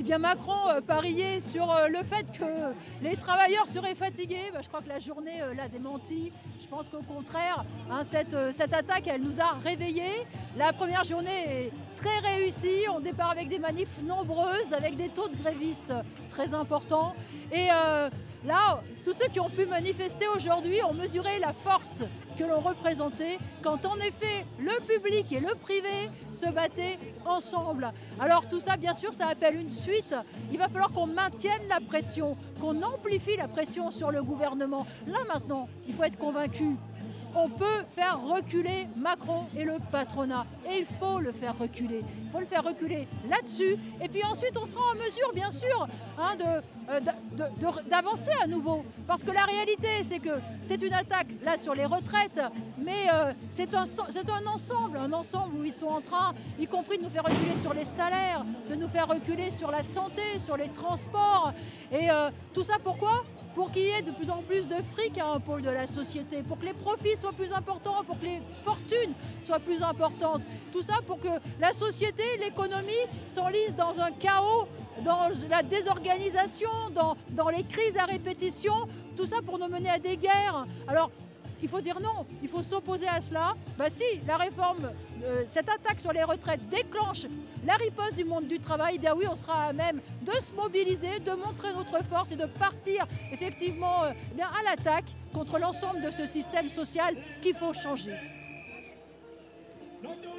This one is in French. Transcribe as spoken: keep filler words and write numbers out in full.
bien Macron euh, pariait sur euh, le fait que les travailleurs seraient fatigués. Bah, je crois que la journée euh, l'a démenti. Je pense qu'au contraire, hein, cette, euh, cette attaque, elle nous a réveillés. La première journée est très réussie. On départ avec des manifs nombreuses, avec des taux de grévistes très importants. Et euh, là, tous ceux qui ont pu manifester aujourd'hui ont mesuré la force que l'on représentait quand en effet le public et le privé se battaient ensemble. Alors tout ça, bien sûr, ça appelle une suite. Il va falloir qu'on maintienne la pression, qu'on amplifie la pression sur le gouvernement. Là maintenant, il faut être convaincu. On peut faire reculer Macron et le patronat. Et il faut le faire reculer. Il faut le faire reculer là-dessus. Et puis ensuite, on sera en mesure, bien sûr, hein, de, euh, de, de, d'avancer à nouveau. Parce que la réalité, c'est que c'est une attaque, là, sur les retraites. Mais euh, c'est un, c'est un ensemble, un ensemble où ils sont en train, y compris de nous faire reculer sur les salaires, de nous faire reculer sur la santé, sur les transports. Et euh, tout ça, pourquoi ? Pour qu'il y ait de plus en plus de fric à un pôle de la société, pour que les profits soient plus importants, pour que les fortunes soient plus importantes. Tout ça pour que la société, l'économie s'enlise dans un chaos, dans la désorganisation, dans, dans les crises à répétition. Tout ça pour nous mener à des guerres. Alors, il faut dire non, il faut s'opposer à cela. Bah si la réforme, euh, cette attaque sur les retraites déclenche la riposte du monde du travail, eh bien oui, on sera à même de se mobiliser, de montrer notre force et de partir effectivement euh, bien à l'attaque contre l'ensemble de ce système social qu'il faut changer.